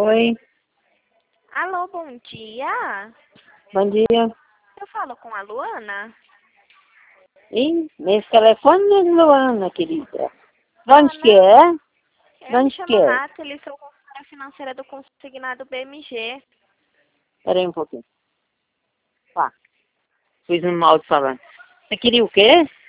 Oi, Alô, bom dia. bom dia. Eu falo com a Luana. Ih, esse telefone não é de Luana, querida. De onde que Luana, é? De eu me onde que chamo é? Nathalie, sou consultora financeira do consignado BMG. Espera aí um pouquinho. Pá, fiz um mal de falando. Você queria o quê?